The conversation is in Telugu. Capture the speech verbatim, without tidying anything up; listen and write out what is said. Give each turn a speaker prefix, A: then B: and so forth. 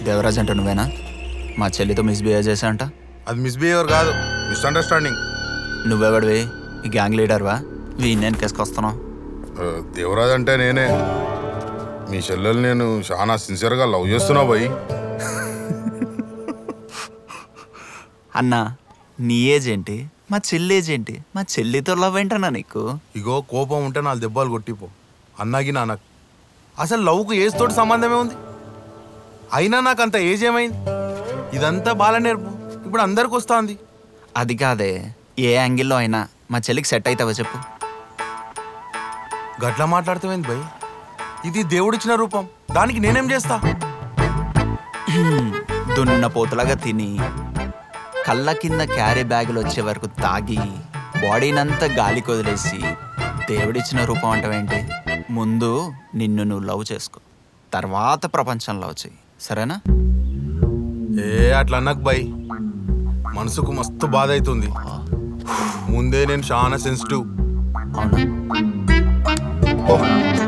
A: దేవరాజ్ అంటే నువ్వేనా? మా చెల్లితో మిస్బిహేవ్ చేశా అంట.
B: అది మిస్బిహేవియర్ కాదు, మిస్అండర్స్టాండింగ్.
A: నువ్వెవడివి? ఈ గ్యాంగ్ లీడర్వా? వీణ్ణేను కేసుకొస్తున్నావు?
B: దేవరాజ్ అంటే నేనే. మీ చెల్లెలు నేను చాలా సిన్సియర్గా లవ్ చేస్తున్నా భయ్.
A: అన్నా, నీ ఏజ్ ఏంటి? మా చెల్లి ఏజ్ ఏంటి? మా చెల్లితో లవ్ ఏంటన్నా నీకు?
B: ఇగో కోపం ఉంటే నాలుగు దెబ్బలు కొట్టిపో. అన్నాకి నాన్నకు అసలు లవ్కు ఏజ్ తోటి సంబంధమే ఉంది. అయినా నాకు అంత ఏజ్ ఏమైంది? ఇదంతా బాల నేర్పు ఇప్పుడు అందరికి వస్తుంది.
A: అది కాదే, ఏ యాంగిల్లో అయినా మా చెల్లికి సెట్ అవుతావా చెప్పు.
B: గట్లా మాట్లాడుతావేంది భయ్? ఇది దేవుడిచ్చిన రూపం, దానికి నేనేం చేస్తా?
A: దున్న పోతులాగా తిని కళ్ళ కింద క్యారీ బ్యాగులు వచ్చే వరకు తాగి బాడీనంతా గాలికి వదిలేసి దేవుడిచ్చిన రూపం అంటావేంటి? ముందు నిన్ను నువ్వు లవ్ చేసుకో, తర్వాత ప్రపంచం లవ్ చెయ్యి, సరేనా?
B: ఏ అట్లా అన్నకు భయ్, మనసుకు మస్తు బాధ అవుతుంది. ముందే నేను చాలా సెన్సిటివ్.
A: అవునా?